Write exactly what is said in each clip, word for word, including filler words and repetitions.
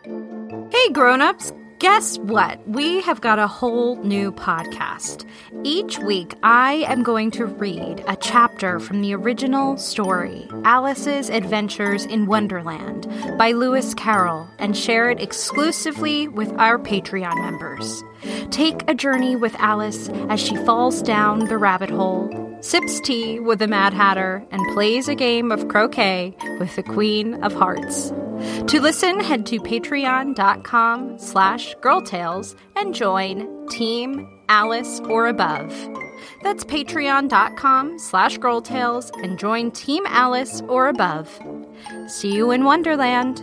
Hey grown-ups, guess what? We have got a whole new podcast. Each week, I am going to read a chapter from the original story, Alice's Adventures in Wonderland, by Lewis Carroll, and share it exclusively with our Patreon members. Take a journey with Alice as she falls down the rabbit hole, sips tea with the Mad Hatter, and plays a game of croquet with the Queen of Hearts. To listen, head to patreon.com slash girltales and join Team Alice or Above. That's patreon.com slash girltales and join Team Alice or Above. See you in Wonderland.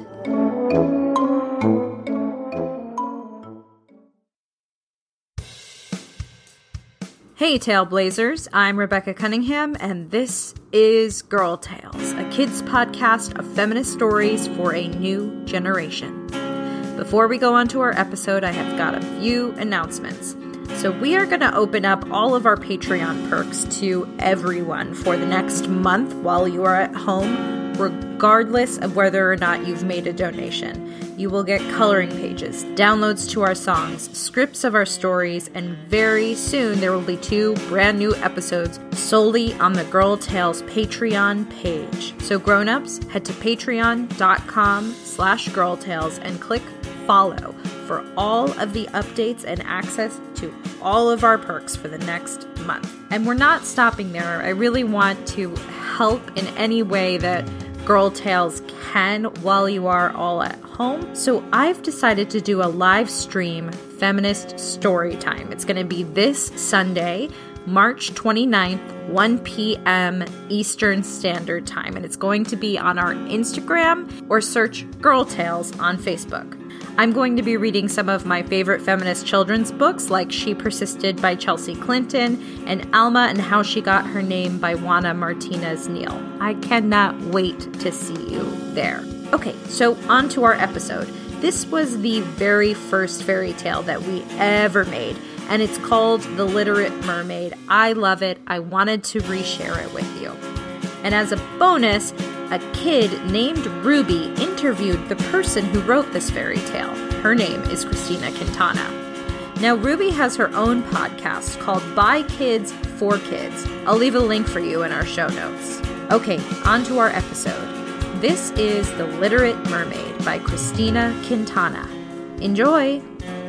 Hey Tailblazers, I'm Rebecca Cunningham, and this is Girl Tales, a kids podcast of feminist stories for a new generation. Before we go on to our episode, I have got a few announcements. So we are going to open up all of our Patreon perks to everyone for the next month while you are at home, regardless of whether or not you've made a donation. You will get coloring pages, downloads to our songs, scripts of our stories, and very soon there will be two brand new episodes solely on the Girl Tales Patreon page. So grown-ups, head to patreon.com slash girltales and click follow for all of the updates and access to all of our perks for the next month. And we're not stopping there. I really want to help in any way that Girl Tales can while you are all at home. So I've decided to do a live stream feminist story time. It's going to be this Sunday, March twenty-ninth, one p.m. Eastern Standard Time. And it's going to be on our Instagram or search Girl Tales on Facebook. I'm going to be reading some of my favorite feminist children's books like She Persisted by Chelsea Clinton and Alma and How She Got Her Name by Juana Martinez Neal. I cannot wait to see you there. Okay, so on to our episode. This was the very first fairy tale that we ever made, and it's called The Literate Mermaid. I love it. I wanted to reshare it with you. And as a bonus, a kid named Ruby interviewed the person who wrote this fairy tale. Her name is Christina Quintana. Now, Ruby has her own podcast called By Kids for Kids. I'll leave a link for you in our show notes. Okay, on to our episode. This is The Literate Mermaid by Christina Quintana. Enjoy!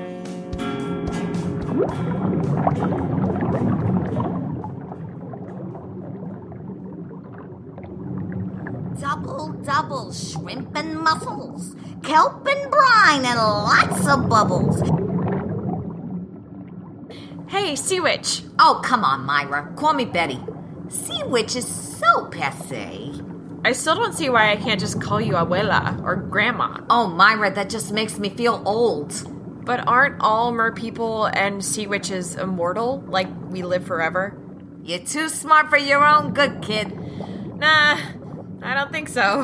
Double, double shrimp and mussels, kelp and brine, and lots of bubbles. Hey, Sea Witch. Oh, come on, Myra. Call me Betty. Sea Witch is so passé. I still don't see why I can't just call you Abuela or Grandma. Oh, Myra, that just makes me feel old. But aren't all merpeople and sea witches immortal, like we live forever? You're too smart for your own good, kid. Nah, I don't think so.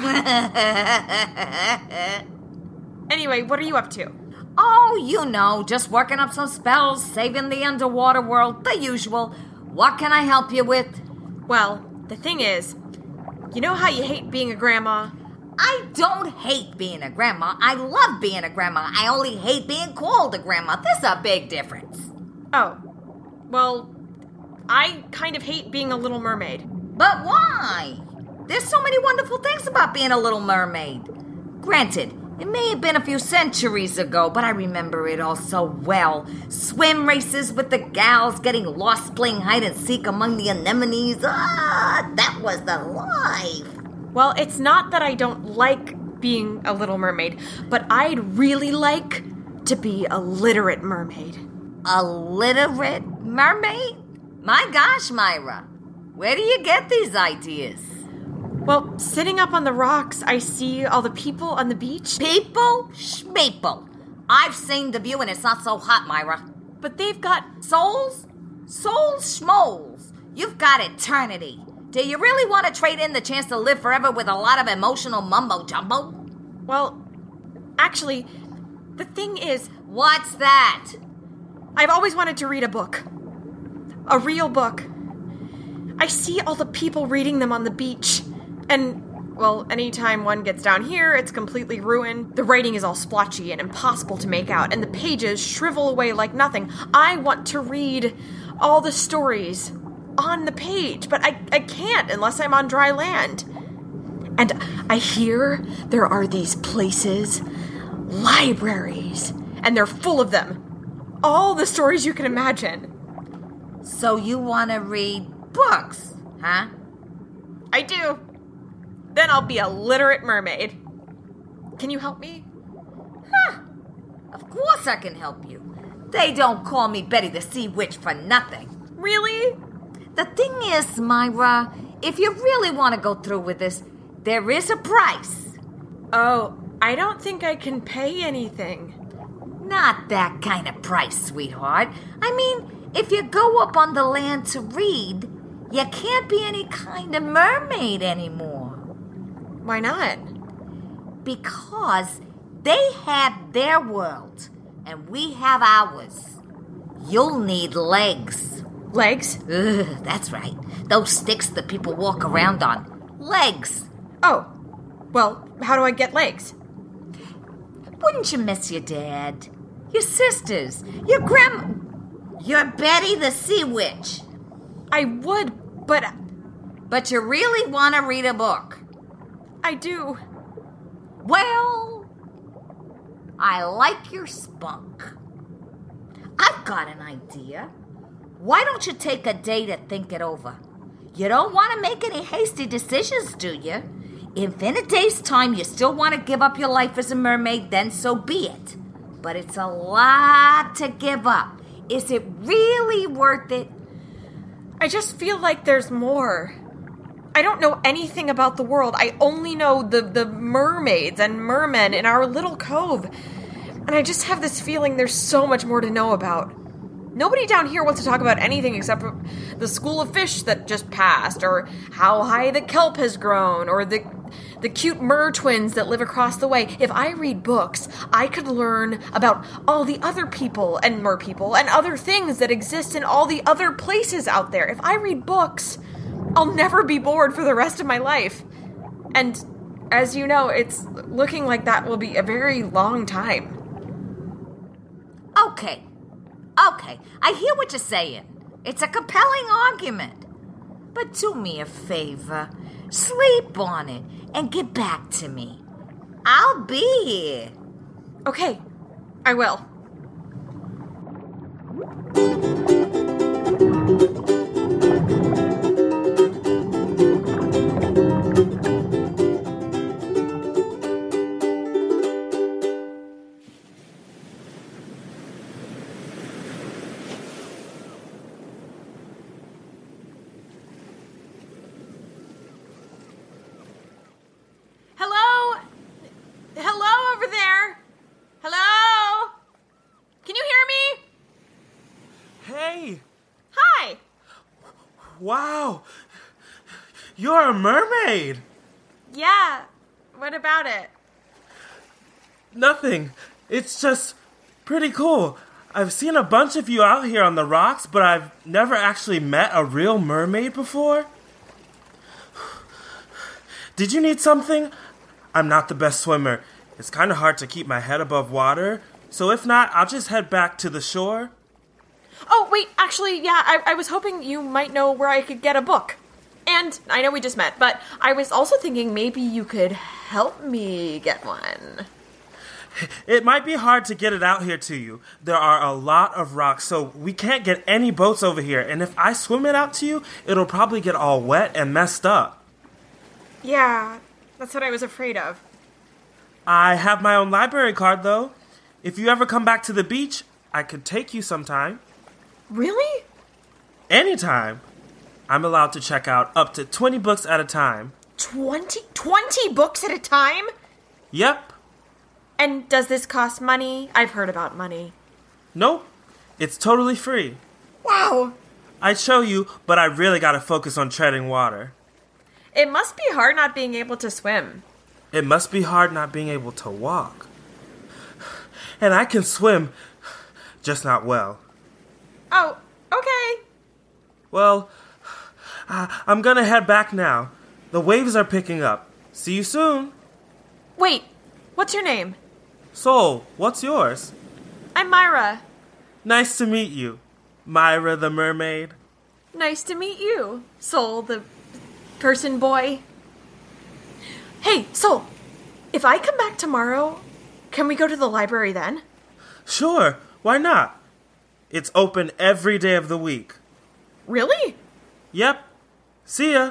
Anyway, what are you up to? Oh, you know, just working up some spells, saving the underwater world, the usual. What can I help you with? Well, the thing is, you know how you hate being a grandma? I don't hate being a grandma. I love being a grandma. I only hate being called a grandma. There's a big difference. Oh, well, I kind of hate being a little mermaid. But why? There's so many wonderful things about being a little mermaid. Granted, it may have been a few centuries ago, but I remember it all so well. Swim races with the gals, getting lost playing hide and seek among the anemones. Ah, that was the life. Well, it's not that I don't like being a little mermaid, but I'd really like to be a literate mermaid. A literate mermaid? My gosh, Myra. Where do you get these ideas? Well, sitting up on the rocks, I see all the people on the beach. People? Schmeeple. I've seen the view and it's not so hot, Myra. But they've got souls? Souls schmoles. You've got eternity. Do you really want to trade in the chance to live forever with a lot of emotional mumbo-jumbo? Well, actually, the thing is... What's that? I've always wanted to read a book. A real book. I see all the people reading them on the beach. And Well, anytime one gets down here, it's completely ruined. The writing is all splotchy and impossible to make out, and the pages shrivel away like nothing. I want to read all the stories on the page, but I, I can't unless I'm on dry land. And I hear there are these places, libraries, and they're full of them. All the stories you can imagine. So you want to read books, huh? I do. Then I'll be a literate mermaid. Can you help me? Huh. Of course I can help you. They don't call me Betty the Sea Witch for nothing. Really? The thing is, Myra, if you really want to go through with this, there is a price. Oh, I don't think I can pay anything. Not that kind of price, sweetheart. I mean, if you go up on the land to read, you can't be any kind of mermaid anymore. Why not? Because they have their world, and we have ours. You'll need legs. Legs? Ugh, that's right. Those sticks that people walk around on. Legs. Oh, well, how do I get legs? Wouldn't you miss your dad? Your sisters? Your grandma? Your Betty the Sea Witch? I would, but... But you really want to read a book? I do. Well, I like your spunk. I've got an idea. Why don't you take a day to think it over? You don't want to make any hasty decisions, do you? If in a day's time you still want to give up your life as a mermaid, then so be it. But it's a lot to give up. Is it really worth it? I just feel like there's more. I don't know anything about the world. I only know the, the mermaids and mermen in our little cove. And I just have this feeling there's so much more to know about. Nobody down here wants to talk about anything except for the school of fish that just passed, or how high the kelp has grown, or the the cute mer twins that live across the way. If I read books, I could learn about all the other people and mer people and other things that exist in all the other places out there. If I read books, I'll never be bored for the rest of my life. And as you know, it's looking like that will be a very long time. Okay. Okay, I hear what you're saying. It's a compelling argument. But do me a favor. Sleep on it and get back to me. I'll be here. Okay, I will. Wow, you're a mermaid. Yeah, what about it? Nothing. It's just pretty cool. I've seen a bunch of you out here on the rocks, but I've never actually met a real mermaid before. Did you need something? I'm not the best swimmer. It's kind of hard to keep my head above water, so if not, I'll just head back to the shore. Oh, wait, actually, yeah, I, I was hoping you might know where I could get a book. And I know we just met, but I was also thinking maybe you could help me get one. It might be hard to get it out here to you. There are a lot of rocks, so we can't get any boats over here. And if I swim it out to you, it'll probably get all wet and messed up. Yeah, that's what I was afraid of. I have my own library card, though. If you ever come back to the beach, I could take you sometime. Really? Anytime. I'm allowed to check out up to twenty books at a time. Twenty? Twenty books at a time? Yep. And does this cost money? I've heard about money. Nope. It's totally free. Wow. I'd show you, but I really gotta focus on treading water. It must be hard not being able to swim. It must be hard not being able to walk. And I can swim, just not well. Oh, okay. Well, I'm gonna head back now. The waves are picking up. See you soon. Wait, what's your name? Soul, what's yours? I'm Myra. Nice to meet you, Myra the mermaid. Nice to meet you, Soul, the person boy. Hey, Soul, if I come back tomorrow, can we go to the library then? Sure, why not? It's open every day of the week. Really? Yep. See ya.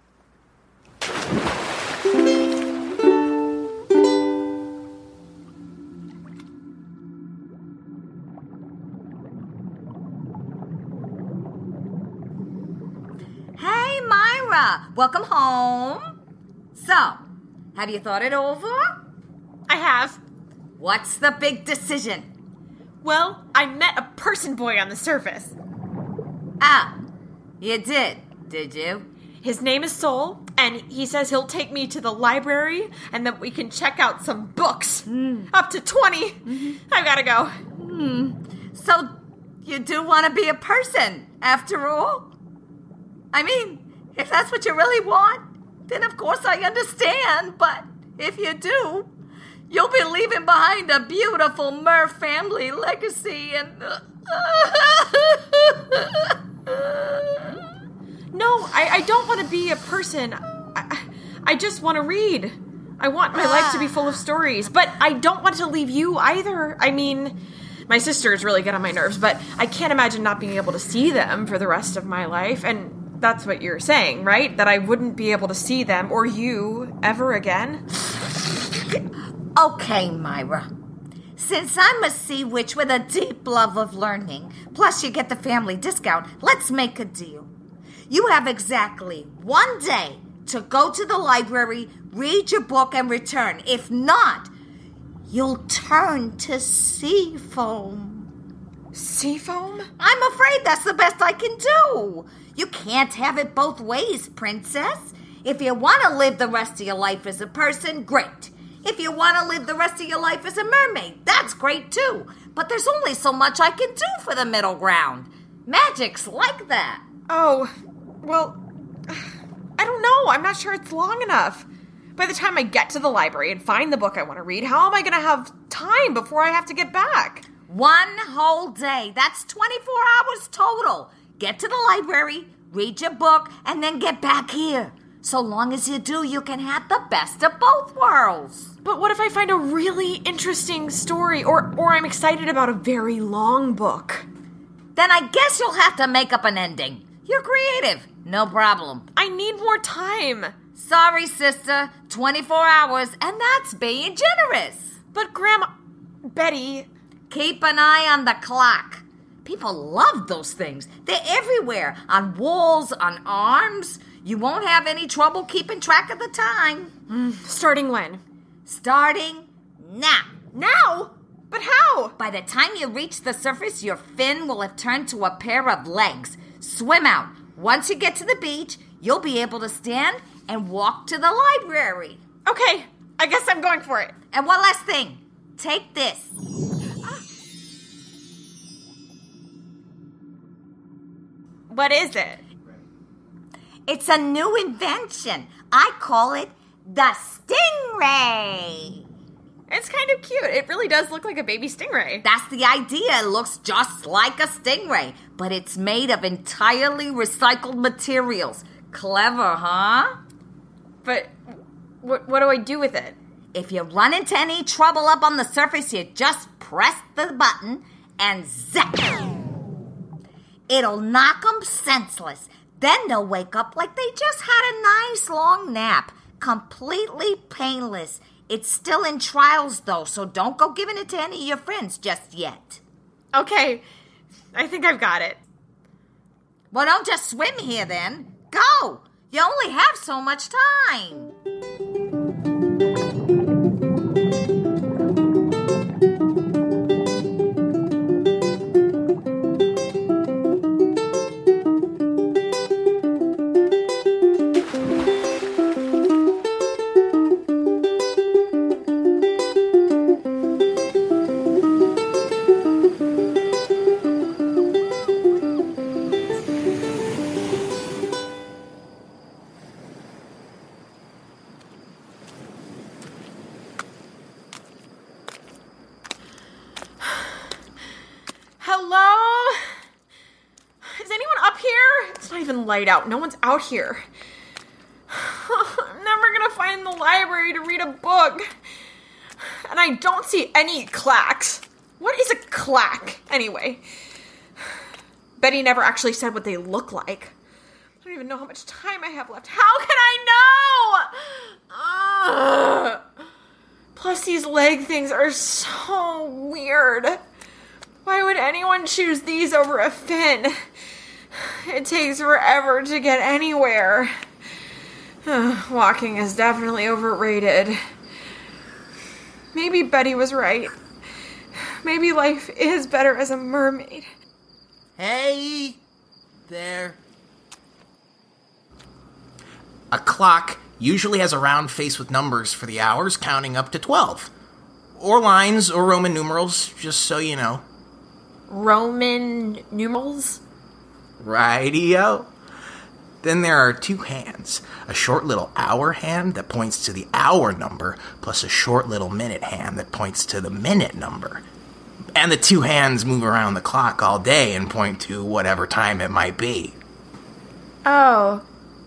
Hey, Myra, welcome home. So, have you thought it over? I have. What's the big decision? Well, I met a person boy on the surface. Ah, you did, did you? His name is Soul, and he says he'll take me to the library and that we can check out some books. Mm. Up to twenty. Mm-hmm. I gotta go. Mm. So, you do want to be a person, after all? I mean, if that's what you really want, then of course I understand, but if you do, you'll be leaving behind a beautiful mer family legacy and... No, I, I don't want to be a person. I, I just want to read. I want my life to be full of stories, but I don't want to leave you either. I mean, my sisters really get on my nerves, but I can't imagine not being able to see them for the rest of my life, and that's what you're saying, right? That I wouldn't be able to see them or you ever again? Okay, Myra. Since I'm a sea witch with a deep love of learning, plus you get the family discount, let's make a deal. You have exactly one day to go to the library, read your book, and return. If not, you'll turn to sea foam. Sea foam? I'm afraid that's the best I can do. You can't have it both ways, princess. If you want to live the rest of your life as a person, great. If you want to live the rest of your life as a mermaid, that's great too. But there's only so much I can do for the middle ground. Magic's like that. Oh, well, I don't know. I'm not sure it's long enough. By the time I get to the library and find the book I want to read, how am I going to have time before I have to get back? One whole day. That's twenty-four hours total. Get to the library, read your book, and then get back here. So long as you do, you can have the best of both worlds. But what if I find a really interesting story, or, or I'm excited about a very long book? Then I guess you'll have to make up an ending. You're creative. No problem. I need more time. Sorry, sister. twenty-four hours, and that's being generous. But Grandma... Betty... Keep an eye on the clock. People love those things. They're everywhere. On walls, on arms. You won't have any trouble keeping track of the time. Mm, starting when? Starting now. Now? But how? By the time you reach the surface, your fin will have turned to a pair of legs. Swim out. Once you get to the beach, you'll be able to stand and walk to the library. Okay, I guess I'm going for it. And one last thing. Take this. What is it? It's a new invention. I call it the stingray. It's kind of cute. It really does look like a baby stingray. That's the idea. It looks just like a stingray, but it's made of entirely recycled materials. Clever, huh? But what, what do I do with it? If you run into any trouble up on the surface, you just press the button and zap. It'll knock them senseless. Then they'll wake up like they just had a nice long nap. Completely painless. It's still in trials, though, so don't go giving it to any of your friends just yet. Okay, I think I've got it. Well, don't just swim here, then. Go! You only have so much time. not even light out. No one's out here. I'm never gonna find the library to read a book. And I don't see any clacks. What is a clack, anyway? Betty never actually said what they look like. I don't even know how much time I have left. How can I know? Ugh. Plus, these leg things are so weird. Why would anyone choose these over a fin? It takes forever to get anywhere. Walking is definitely overrated. Maybe Betty was right. Maybe life is better as a mermaid. Hey there. A clock usually has a round face with numbers for the hours, counting up to twelve. Or lines or Roman numerals, just so you know. Roman numerals? Rightio. Then there are two hands. A short little hour hand that points to the hour number, plus a short little minute hand that points to the minute number. And the two hands move around the clock all day and point to whatever time it might be. Oh.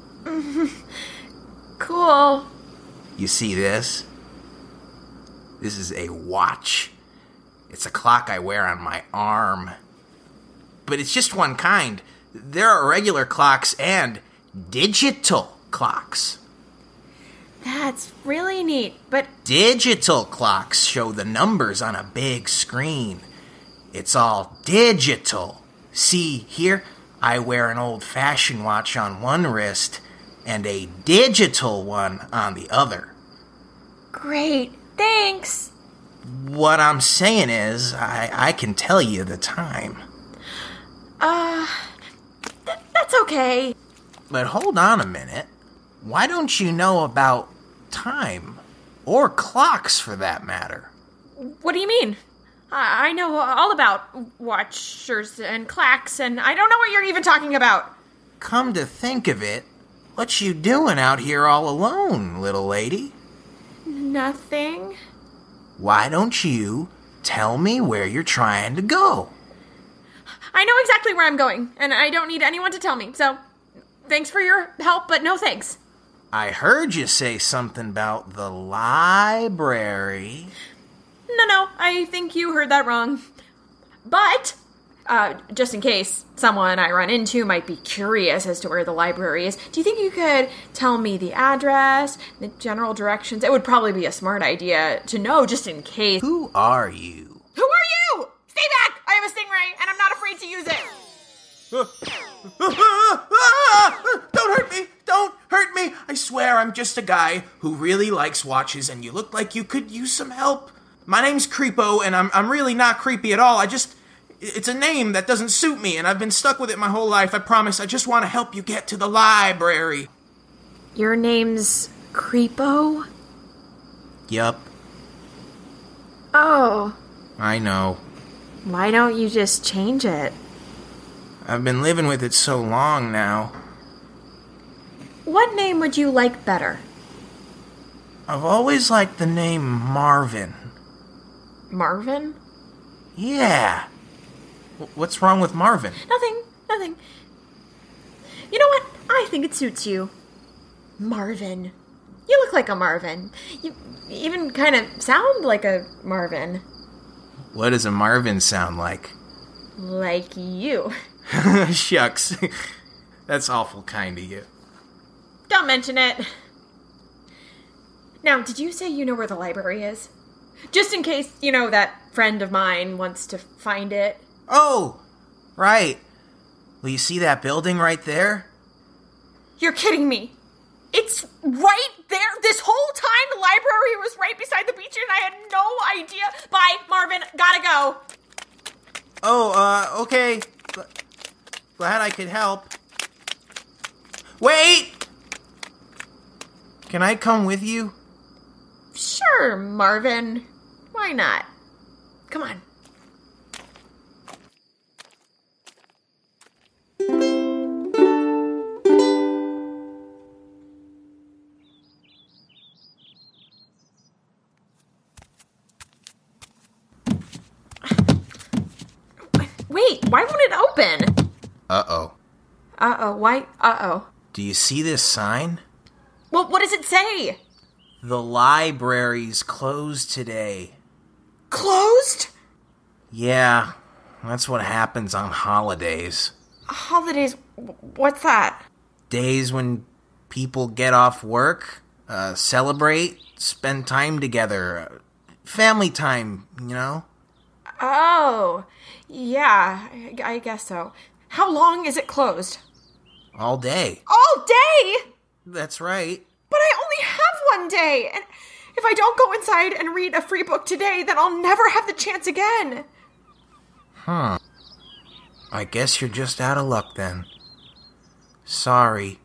Cool. You see this? This is a watch. It's a clock I wear on my arm. But it's just one kind. There are regular clocks and digital clocks. That's really neat, but... Digital clocks show the numbers on a big screen. It's all digital. See, here, I wear an old-fashioned watch on one wrist and a digital one on the other. Great, thanks. What I'm saying is, I, I can tell you the time. Uh, th- that's okay. But hold on a minute. Why don't you know about time? Or clocks, for that matter. What do you mean? I, I know all about watchers and clacks, and I don't know what you're even talking about. Come to think of it, what you doing out here all alone, little lady? Nothing. Why don't you tell me where you're trying to go? I know exactly where I'm going, and I don't need anyone to tell me, so thanks for your help, but no thanks. I heard you say something about the library. No, no, I think you heard that wrong. But, uh, just in case someone I run into might be curious as to where the library is, do you think you could tell me the address, the general directions? It would probably be a smart idea to know just in case. Who are you? Who are you? Stay back! I have a stingray, and I'm not afraid to use it. Don't hurt me! Don't hurt me! I swear I'm just a guy who really likes watches, and you look like you could use some help. My name's Creepo, and I'm I'm really not creepy at all. I just... It's a name that doesn't suit me, and I've been stuck with it my whole life. I promise. I just want to help you get to the library. Your name's Creepo? Yup. Oh. I know. Why don't you just change it? I've been living with it so long now. What name would you like better? I've always liked the name Marvin. Marvin? Yeah. W- what's wrong with Marvin? Nothing, nothing. You know what? I think it suits you. Marvin. You look like a Marvin. You even kind of sound like a Marvin. What does a Marvin sound like? Like you. Shucks. That's awful kind of you. Don't mention it. Now, did you say you know where the library is? Just in case, you know, that friend of mine wants to find it. Oh, right. Well, you see that building right there? You're kidding me. It's right there. This whole time the library was right beside the beach and I had no idea. Bye, Marvin. Gotta go. Oh, uh, okay. Glad I could help. Wait! Can I come with you? Sure, Marvin. Why not? Come on. Wait, why won't it open? Uh-oh. Uh-oh, why? Uh-oh. Do you see this sign? Well, what does it say? The library's closed today. Closed? Yeah, that's what happens on holidays. Holidays? What's that? Days when people get off work, uh, celebrate, spend time together. Uh, family time, you know? Oh, yeah, I, I guess so. How long is it closed? All day. All day? That's right. But I only have one day, and if I don't go inside and read a free book today, then I'll never have the chance again. Huh. I guess you're just out of luck then. Sorry.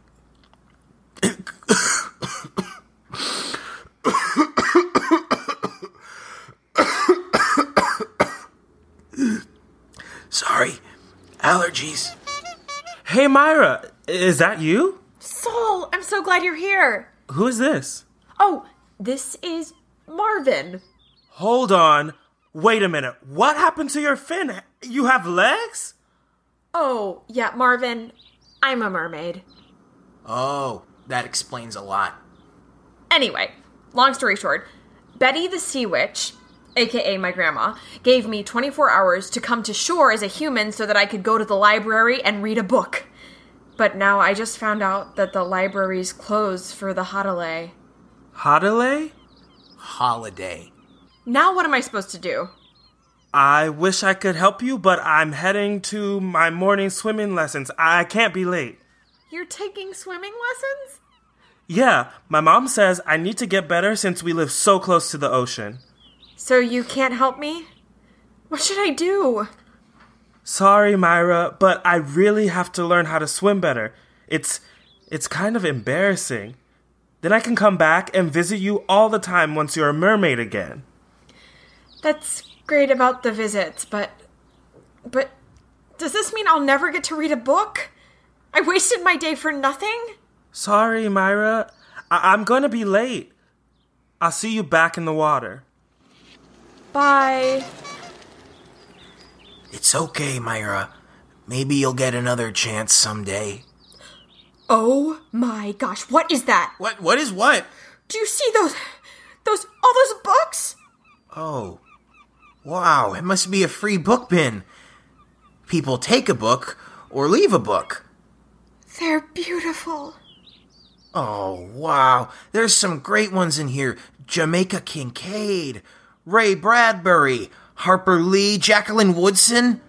Sorry. Allergies. Hey, Myra, is that you? Soul, I'm so glad you're here. Who is this? Oh, this is Marvin. Hold on. Wait a minute. What happened to your fin? You have legs? Oh, yeah, Marvin, I'm a mermaid. Oh, that explains a lot. Anyway, long story short, Betty the Sea Witch, aka my grandma, gave me twenty-four hours to come to shore as a human so that I could go to the library and read a book. But now I just found out that the library's closed for the holiday. Holiday? Holiday. Now what am I supposed to do? I wish I could help you, but I'm heading to my morning swimming lessons. I can't be late. You're taking swimming lessons? Yeah, my mom says I need to get better since we live so close to the ocean. So you can't help me? What should I do? Sorry, Myra, but I really have to learn how to swim better. It's it's kind of embarrassing. Then I can come back and visit you all the time once you're a mermaid again. That's great about the visits, but... But... Does this mean I'll never get to read a book? I wasted my day for nothing? Sorry, Myra. I- I'm going to be late. I'll see you back in the water. Bye. It's okay, Myra. Maybe you'll get another chance someday. Oh my gosh, what is that? What? What is what? Do you see those... Those... all those books? Oh. Wow, it must be a free book bin. People take a book or leave a book. They're beautiful. Oh, wow. There's some great ones in here. Jamaica Kincaid, Ray Bradbury, Harper Lee, Jacqueline Woodson.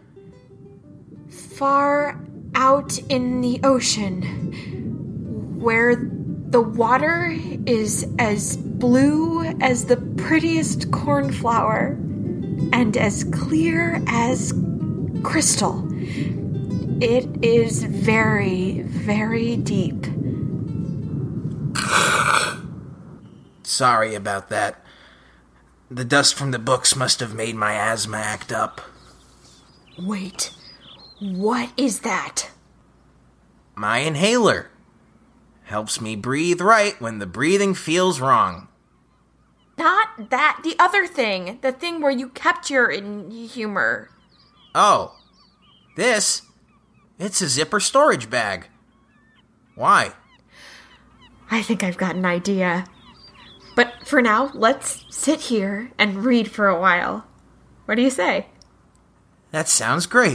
Far out in the ocean, where the water is as blue as the prettiest cornflower and as clear as crystal. It is very, very deep. Sorry about that. The dust from the books must have made my asthma act up. Wait, what is that? My inhaler. Helps me breathe right when the breathing feels wrong. Not that, the other thing. The thing where you kept your in- humor. Oh, this? It's a zipper storage bag. Why? I think I've got an idea. But for now, let's sit here and read for a while. What do you say? That sounds great.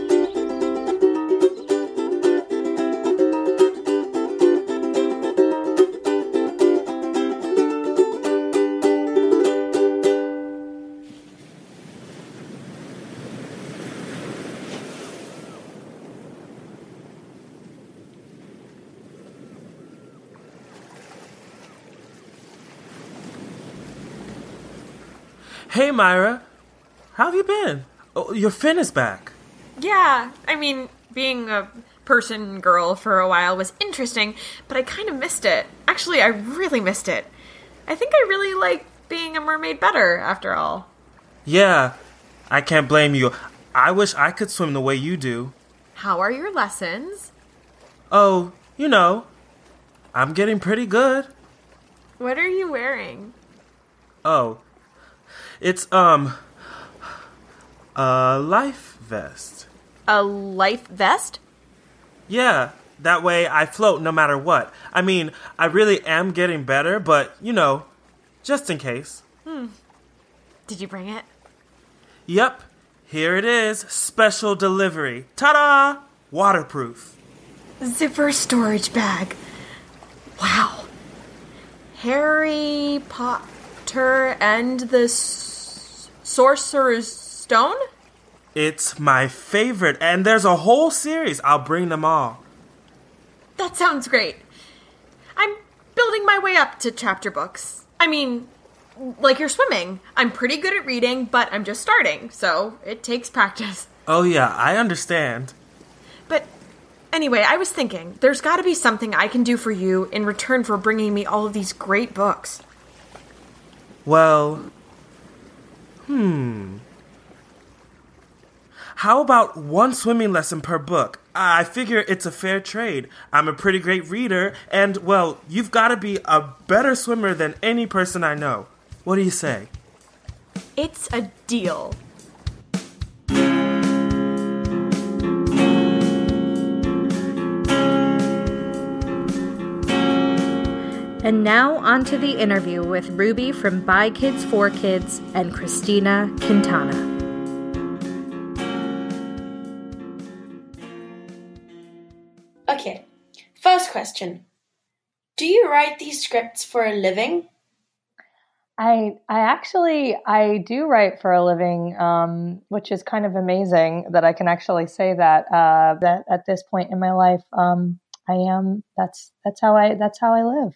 Hey, Myra. How have you been? Oh, your fin is back. Yeah, I mean, being a person girl for a while was interesting, but I kind of missed it. Actually, I really missed it. I think I really like being a mermaid better, after all. Yeah, I can't blame you. I wish I could swim the way you do. How are your lessons? Oh, you know, I'm getting pretty good. What are you wearing? Oh, it's, um, a life vest. A life vest? Yeah, that way I float no matter what. I mean, I really am getting better, but, you know, just in case. Hmm. Did you bring it? Yep, here it is. Special delivery. Ta-da! Waterproof. Zipper storage bag. Wow. Harry Potter and the S- Sorcerer's Stone? It's my favorite, and there's a whole series. I'll bring them all. That sounds great. I'm building my way up to chapter books. I mean, like you're swimming. I'm pretty good at reading, but I'm just starting, so it takes practice. Oh yeah, I understand. But anyway, I was thinking, there's got to be something I can do for you in return for bringing me all of these great books. Well, hmm... How about one swimming lesson per book? I figure it's a fair trade. I'm a pretty great reader, and, well, you've got to be a better swimmer than any person I know. What do you say? It's a deal. And now on to the interview with Ruby from By Kids for Kids and Christina Quintana. Okay, first question. Do you write these scripts for a living? I I actually, I do write for a living, um, which is kind of amazing that I can actually say that, uh, that at this point in my life, um, I am, that's, that's how I, that's how I live.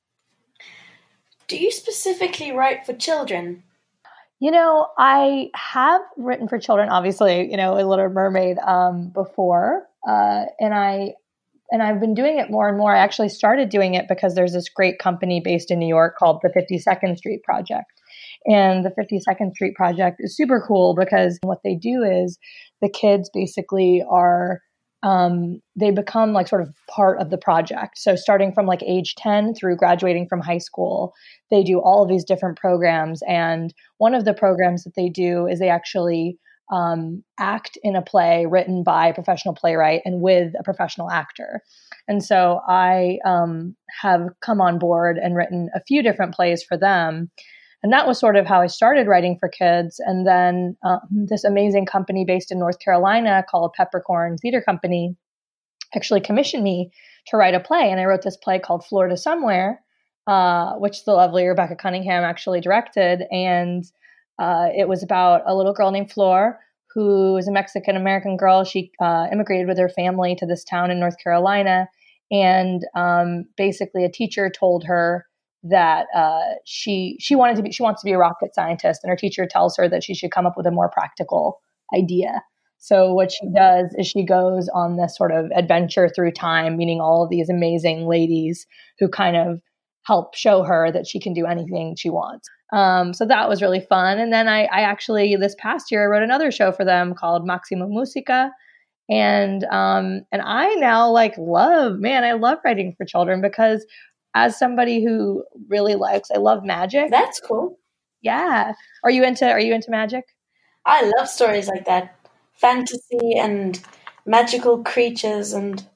Do you specifically write for children? You know, I have written for children, obviously, you know, a Little Mermaid, um, before, uh, and I, And I've been doing it more and more. I actually started doing it because there's this great company based in New York called the fifty-second Street Project. And the fifty-second Street Project is super cool because what they do is the kids basically are, um, they become like sort of part of the project. So starting from like age ten through graduating from high school, they do all of these different programs. And one of the programs that they do is they actually Um, act in a play written by a professional playwright and with a professional actor. And so I um, have come on board and written a few different plays for them. And that was sort of how I started writing for kids. And then um, this amazing company based in North Carolina called Peppercorn Theater Company actually commissioned me to write a play. And I wrote this play called Florida Somewhere, uh, which the lovely Rebecca Cunningham actually directed. And Uh, it was about a little girl named Flor, who is a Mexican-American girl. She uh, immigrated with her family to this town in North Carolina. And um, basically a teacher told her that uh, she she wanted to be, she wants to be a rocket scientist. And her teacher tells her that she should come up with a more practical idea. So what she does is she goes on this sort of adventure through time, meeting all of these amazing ladies who kind of help show her that she can do anything she wants. Um, so that was really fun. And then I, I actually, this past year, I wrote another show for them called Maximum Musica. And, um, and I now like love, man, I love writing for children because as somebody who really likes, I love magic. That's cool. Yeah. Are you into, are you into magic? I love stories like that. Fantasy and magical creatures. And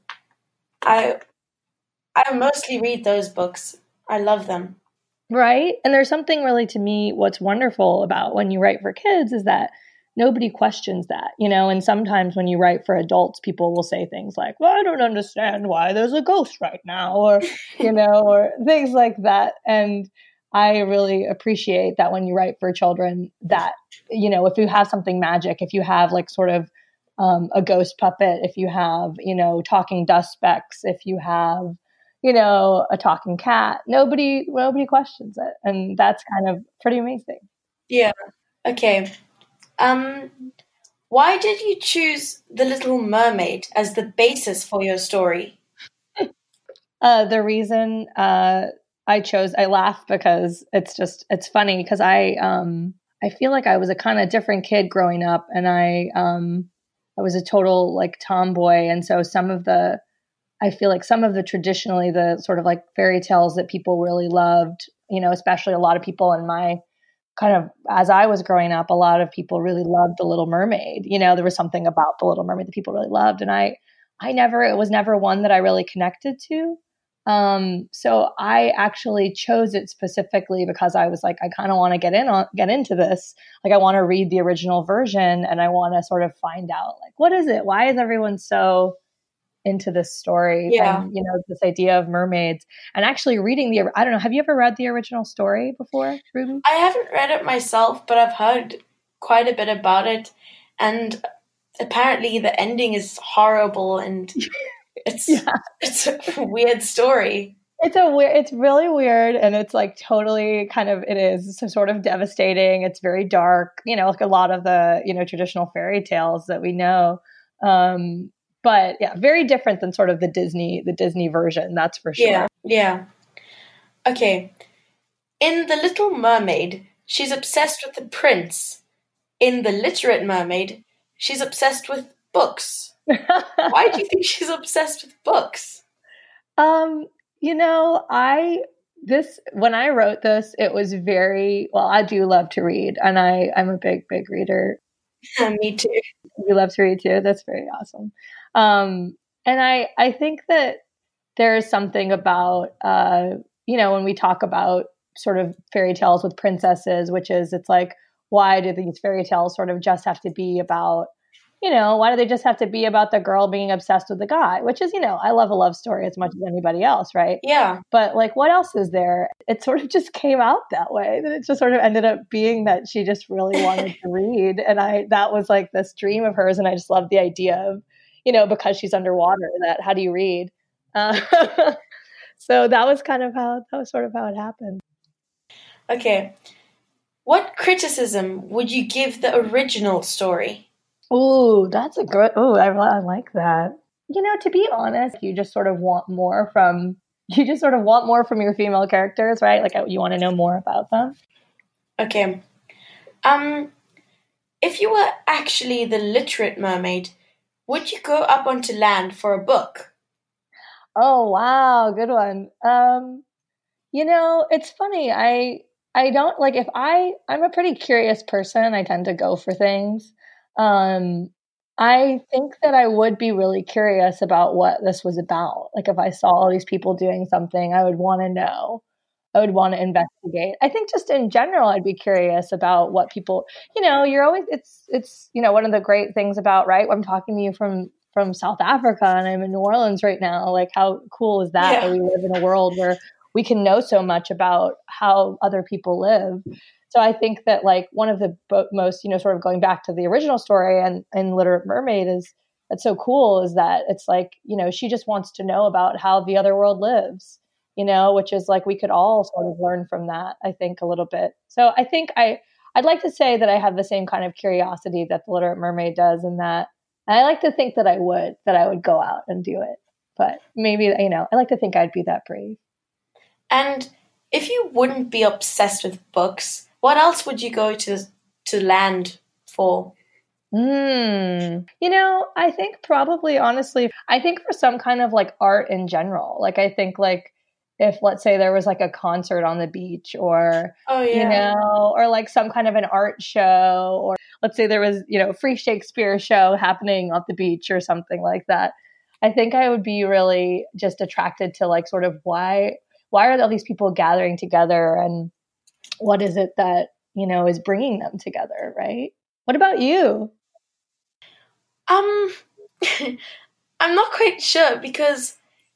I, I mostly read those books. I love them. Right. And there's something really, to me, what's wonderful about when you write for kids is that nobody questions that, you know, and sometimes when you write for adults, people will say things like, well, I don't understand why there's a ghost right now, or, you know, or things like that. And I really appreciate that when you write for children that, you know, if you have something magic, if you have like sort of um, a ghost puppet, if you have, you know, talking dust specks, if you have, you know, a talking cat, nobody, nobody questions it. And that's kind of pretty amazing. Yeah. Okay. Um, why did you choose The Little Mermaid as the basis for your story? uh, the reason uh, I chose, I laugh because it's just, it's funny because I, um, I feel like I was a kind of different kid growing up, and I, um, I was a total like tomboy. And so some of the, I feel like some of the traditionally the sort of like fairy tales that people really loved, you know, especially a lot of people in my kind of, as I was growing up, a lot of people really loved The Little Mermaid. You know, there was something about The Little Mermaid that people really loved. And I, I never, it was never one that I really connected to. Um, so I actually chose it specifically because I was like, I kind of want to get in on, get into this. Like, I want to read the original version and I want to sort of find out, like, what is it? Why is everyone so into this story? Yeah. And, you know, this idea of mermaids, and actually reading the, I don't know, have you ever read the original story before, Ruby? I haven't read it myself, but I've heard quite a bit about it. And apparently the ending is horrible and it's yeah. it's a weird story. It's a weird, it's really weird. And it's like totally kind of, it is so sort of devastating. It's very dark, you know, like a lot of the, you know, traditional fairy tales that we know. Um, but yeah, very different than sort of the Disney, the Disney version. That's for sure. Yeah. Yeah. Okay. In The Little Mermaid, she's obsessed with the prince. In The Literate Mermaid, she's obsessed with books. Why do you think she's obsessed with books? Um, you know, I this when I wrote this, it was very well. I do love to read, and I I'm a big big reader. Me too. You love to read too. That's very awesome. Um, and I I think that there is something about uh, you know, when we talk about sort of fairy tales with princesses, which is it's like, why do these fairy tales sort of just have to be about, you know, why do they just have to be about the girl being obsessed with the guy? Which is, you know, I love a love story as much as anybody else, right? Yeah. But like, what else is there? It sort of just came out that way. That it just sort of ended up being that she just really wanted to read. And I, that was like this dream of hers. And I just loved the idea of, you know, because she's underwater, that how do you read? Uh, so that was kind of how, that was sort of how it happened. Okay. What criticism would you give the original story? Oh, that's a good, oh, I, I like that. You know, to be honest, you just sort of want more from, you just sort of want more from your female characters, right? Like you want to know more about them. Okay. Um, if you were actually the literate mermaid, would you go up onto land for a book? Oh, wow. Good one. Um, you know, it's funny. I, I don't like if I, I'm a pretty curious person. I tend to go for things. Um, I think that I would be really curious about what this was about. Like if I saw all these people doing something, I would want to know. I would want to investigate. I think just in general, I'd be curious about what people, you know, you're always, it's, it's, you know, one of the great things about, right? I'm talking to you from, from South Africa and I'm in New Orleans right now. Like how cool is that, yeah. that we live in a world where we can know so much about how other people live. So I think that like one of the most, you know, sort of going back to the original story and, and Literate Mermaid is that's so cool is that it's like, you know, she just wants to know about how the other world lives, you know, which is like we could all sort of learn from that, I think, a little bit. So I think I, I'd like to say that I have the same kind of curiosity that the Literate Mermaid does and that and I like to think that I would, that I would go out and do it. But maybe, you know, I like to think I'd be that brave. And if you wouldn't be obsessed with books, what else would you go to to land for? Mm, you know, I think probably, honestly, I think for some kind of like art in general. Like I think like if, let's say there was like a concert on the beach or, oh, yeah. you know, or like some kind of an art show or let's say there was, you know, a free Shakespeare show happening at the beach or something like that. I think I would be really just attracted to like sort of why, why are all these people gathering together and what is it that, you know, is bringing them together, right? What about you? Um, I'm not quite sure because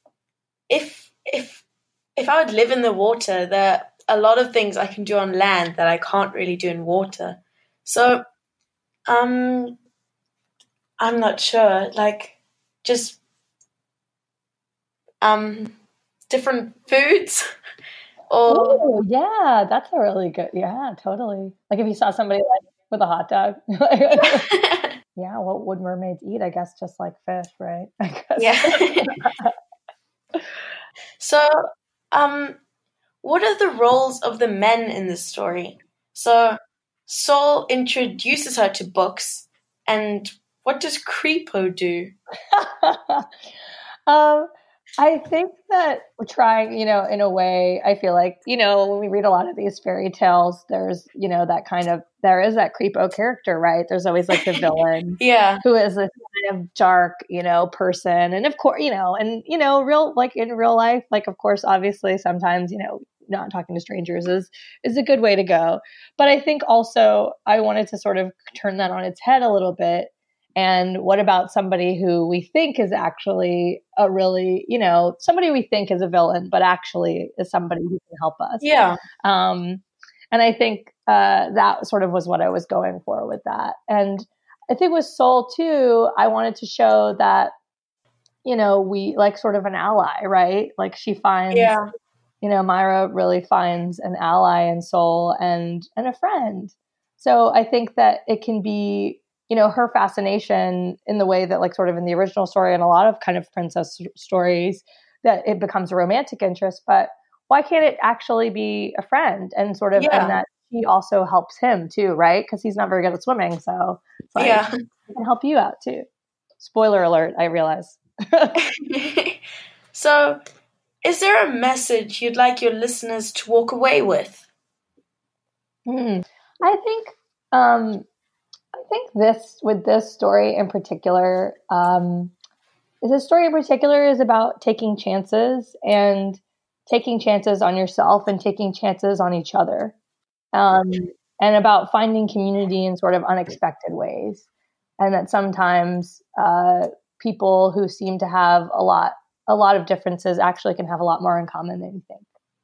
if if if I would live in the water, there are a lot of things I can do on land that I can't really do in water. So, um, I'm not sure. Like, just um, different foods. Oh, yeah, that's a really good, yeah, totally. Like if you saw somebody like with a hot dog. Yeah, what would mermaids eat? I guess just like fish, right? I guess. Yeah. So, um, what are the roles of the men in this story? So, Saul introduces her to books, and what does Creepo do? um, I think that we're trying, you know, in a way, I feel like, you know, when we read a lot of these fairy tales, there's, you know, that kind of, there is that creepo character, right? There's always like the villain yeah. who is this kind of dark, you know, person. And of course, you know, and, you know, real, like in real life, like, of course, obviously sometimes, you know, not talking to strangers is, is a good way to go. But I think also I wanted to sort of turn that on its head a little bit. And what about somebody who we think is actually a really, you know, somebody we think is a villain, but actually is somebody who can help us. Yeah. Um, and I think uh, that sort of was what I was going for with that. And I think with Soul too, I wanted to show that, you know, we like sort of an ally, right? Like she finds, Yeah. you know, Myra really finds an ally in Soul and and a friend. So I think that it can be, you know, her fascination in the way that like sort of in the original story and a lot of kind of princess stories that it becomes a romantic interest, but why can't it actually be a friend and sort of, Yeah. and that she also helps him too, right? Because he's not very good at swimming. So it's like, Yeah. he can help you out too. Spoiler alert, I realize. So, is there a message you'd like your listeners to walk away with? Hmm. I think, um, I think this, with this story in particular, um, this story in particular is about taking chances and taking chances on yourself and taking chances on each other. Um, and about finding community in sort of unexpected ways. And that sometimes uh, people who seem to have a lot, a lot of differences actually can have a lot more in common than you think.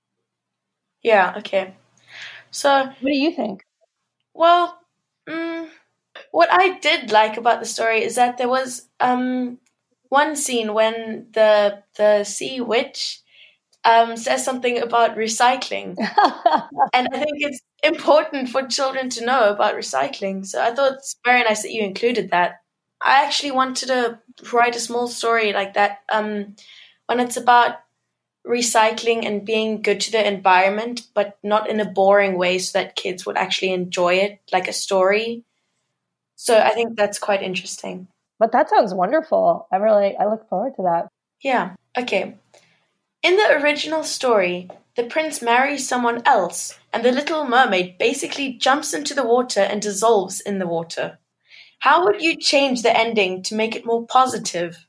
Yeah, okay. So, What do you think? well, mm, what I did like about the story is that there was um, one scene when the the sea witch um, says something about recycling. And I think it's important for children to know about recycling. So I thought it's very nice that you included that. I actually wanted to write a small story like that um, when it's about recycling and being good to the environment, but not in a boring way so that kids would actually enjoy it, like a story. So I think that's quite interesting. But that sounds wonderful. I really, I look forward to that. Yeah, okay. In the original story, the prince marries someone else, and the Little Mermaid basically jumps into the water and dissolves in the water. How would you change the ending to make it more positive?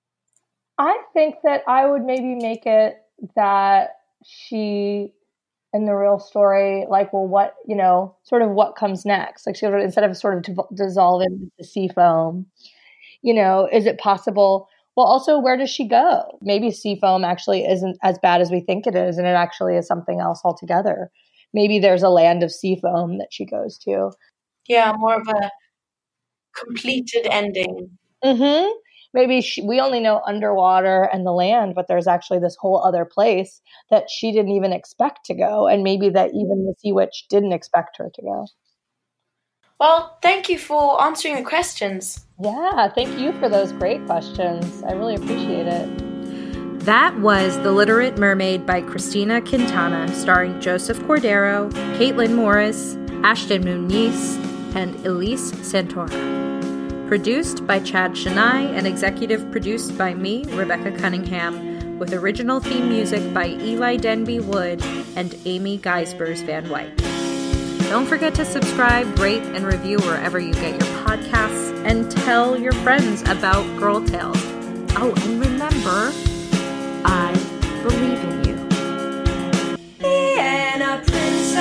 I think that I would maybe make it that she, in the real story, like, well, what, you know, sort of what comes next? Like, she would, instead of sort of to dissolve into the sea foam, you know, is it possible? Well, also, where does she go? Maybe sea foam actually isn't as bad as we think it is, and it actually is something else altogether. Maybe there's a land of sea foam that she goes to. Yeah, more of a completed ending. Mm-hmm. Maybe she, we only know underwater and the land, but there's actually this whole other place that she didn't even expect to go, and maybe that even the sea witch didn't expect her to go. Well, thank you for answering the questions. Yeah, thank you for those great questions. I really appreciate it. That was The Literate Mermaid by Christina Quintana, starring Joseph Cordero, Caitlin Morris, Ashton Muniz, and Elise Santora. Produced by Chad Chennai and executive produced by me, Rebecca Cunningham, with original theme music by Eli Denby Wood and Amy Geisbers Van Wyk. Don't forget to subscribe, rate, and review wherever you get your podcasts, and tell your friends about Girl Tales. Oh, and remember, I believe in you. Being a princess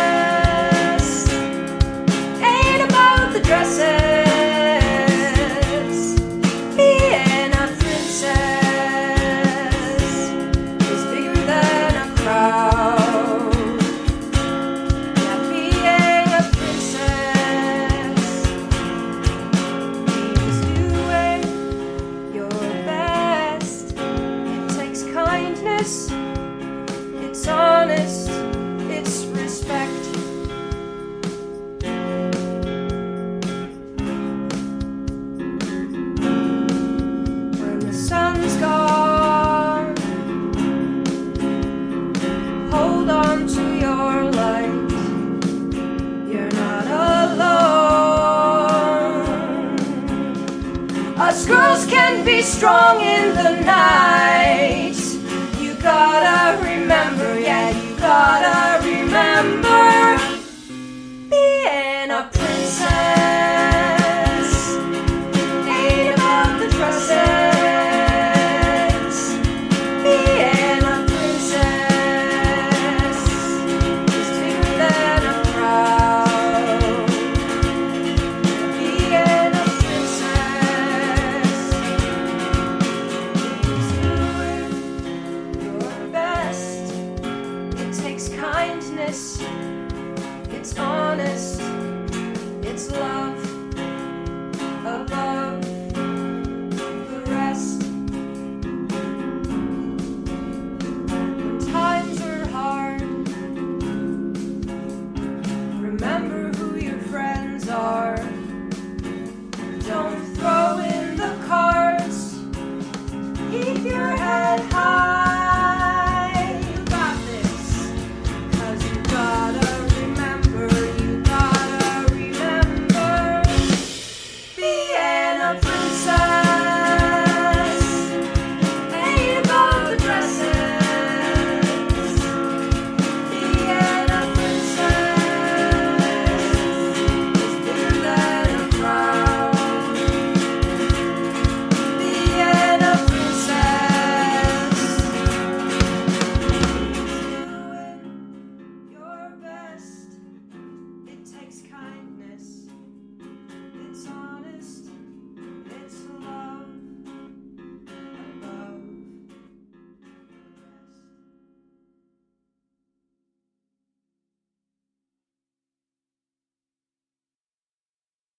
ain't about the dresses. Being a princess is bigger than a crowd. Yeah, being a princess means doing your best. It takes kindness. It's honest, it's respect. When the sun's gone, hold on to your light. You're not alone. Us girls can be strong in the night. You gotta remember, yeah, you gotta remember, being a princess ain't about don't